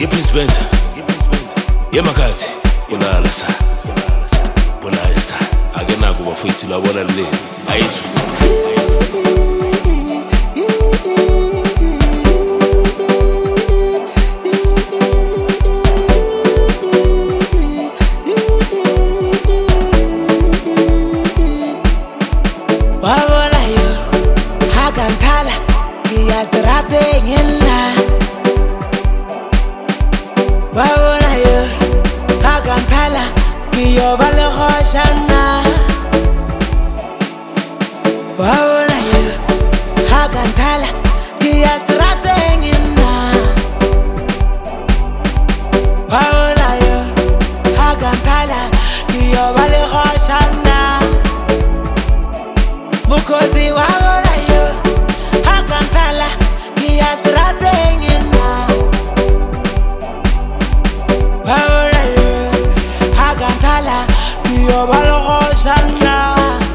Prince Benza, Makati, Bonala sa, Bonaya sa, Agana go for it, I wanna live. Aisu. Yo vale hoshana Wawona yo Hagantala Kia stratengina Wawona yo Hagantala Kia vale hoshana Mukozi wawona yo Hagantala Kia stratengina Wawona yo Hagantala Yo valo hoshana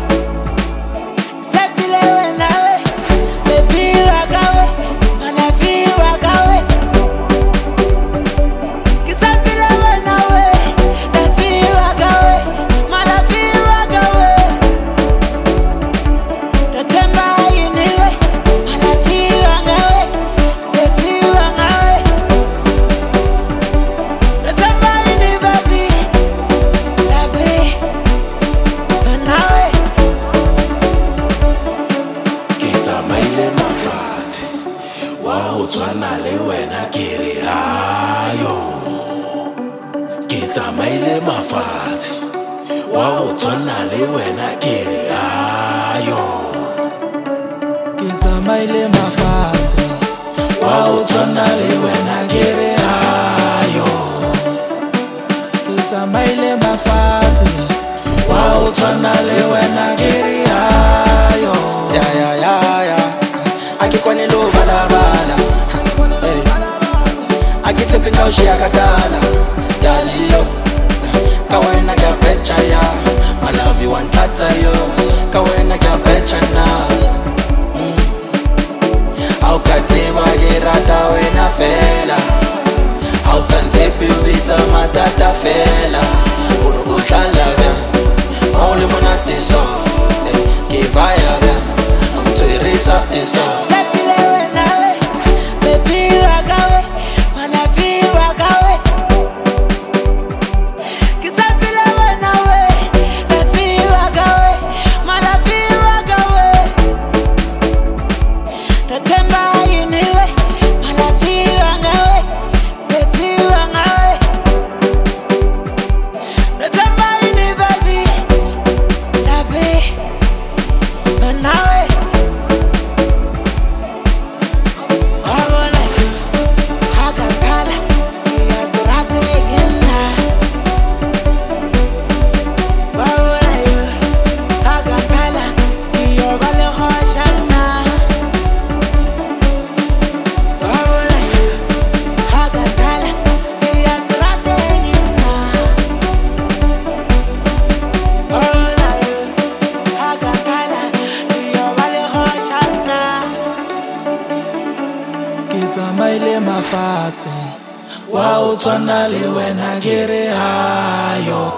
Sepile wenawe Baby wagawe Manafi wagawe Kisapile wenawe Nafi wagawe Manafi wagawe Tatemba iniwe Manafi wagawe Baby wagawe Tatemba ini baby Twana le wena kere ayo Kita maile mafati Wow twana le wena kere ayo Kita maile mafati Wow twana le wena kere ayo Kita maile mafati Wow twana le wena kere ayo Ya Akikwane lo balabala Agitse pinga ushiyakadala Daliyo Kawena kya pecha ya I love you and tata yo Kawena kya pecha na Au katiba girata wena fela Au santepi ubita matata fela Uru utlala bya Only monate so Kivaya bya I'm to erase off this song Kita maile mafati Wow twana le wena kere ayo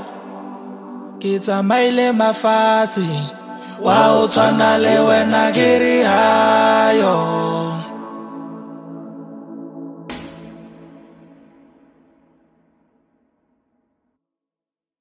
Kita maile mafati Wow twana le wena kere ayo